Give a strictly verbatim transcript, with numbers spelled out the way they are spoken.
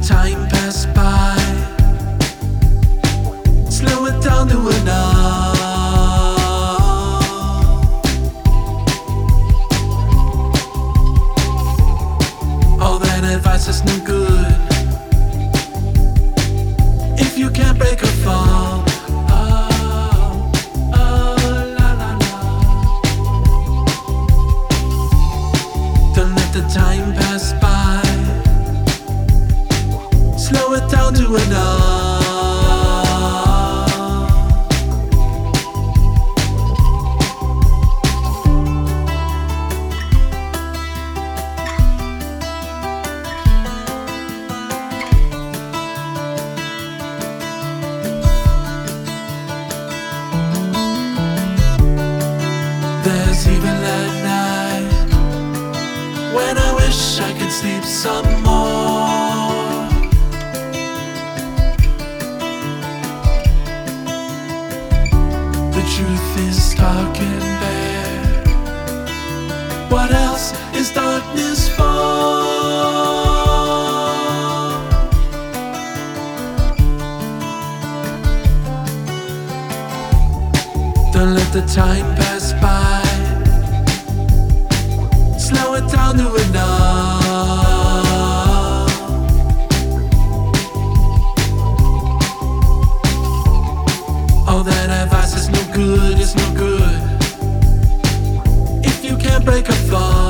time pass by. Slow it down to an hour. All that advice is no good if you can't break a fall. Oh, oh, la, la, la. Don't let the time pass by. Slow it down to an hour. There's even that night when I wish I could sleep some more. The truth is stark and bare. What else is darkness for? Don't let the time pass by. Slow it down to an hour. All that advice is no good, it's no good if you can't break a fall.